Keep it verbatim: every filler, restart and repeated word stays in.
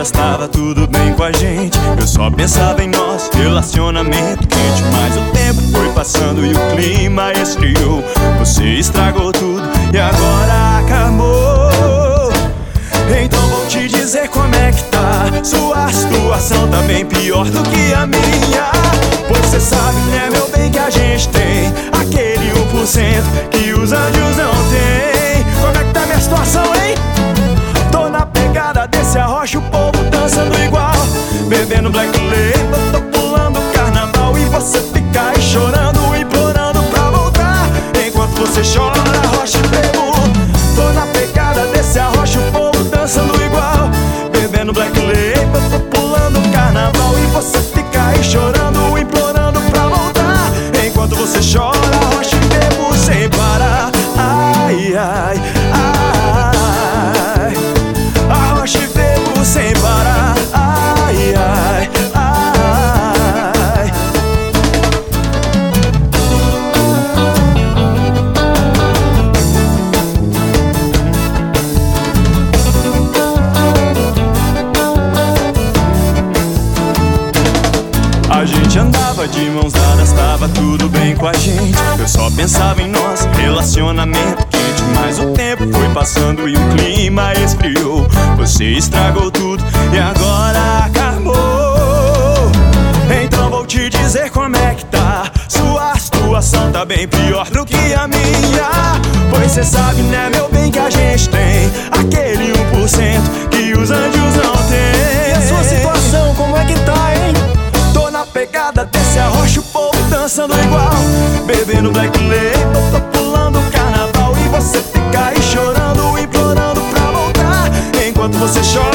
mãozadas, tava tudo bem com a gente. Eu só pensava em nós, relacionamento quente. Mas o tempo foi passando e o clima esfriou. Você estragou tudo e agora acabou. Então vou te dizer como é que tá. Sua situação tá bem pior do que a minha. Pois cê sabe, né, meu bem, que a gente tem aquele um por cento que os anjos não tem. Como é que tá minha situação, hein? Tô na pegada desse arrocha, o povo dançando igual, bebendo black label, tô pulando carnaval. E você fica aí chorando, implorando pra voltar. Enquanto você chora, arrocha e bebo. Tô na pegada desse arrocha, o povo dançando igual, bebendo black label, tô pulando carnaval. E você fica aí chorando, implorando pra voltar. Enquanto você chora, arrocha e bebo sem parar. Ai, ai, ai, arrocha e bebo sem parar. Ai, ai, ai. A gente andava de mãos dadas, tava tudo bem com a gente. Eu só pensava em nós, relacionamento quente. Mas o tempo foi passando e o clima esfriou. Você estragou tudo e agora acabou. Então vou te dizer como é que tá. Sua situação tá bem pior do que a minha. Pois cê sabe, né, meu bem, que a gente tem aquele um por cento que os anjos não têm. E a sua situação, como é que tá, hein? Tô na pegada desse arrocha, o povo dançando igual, bebendo black label, tô pulando carnaval. E você fica aí chorando, implorando pra voltar. Enquanto você chora,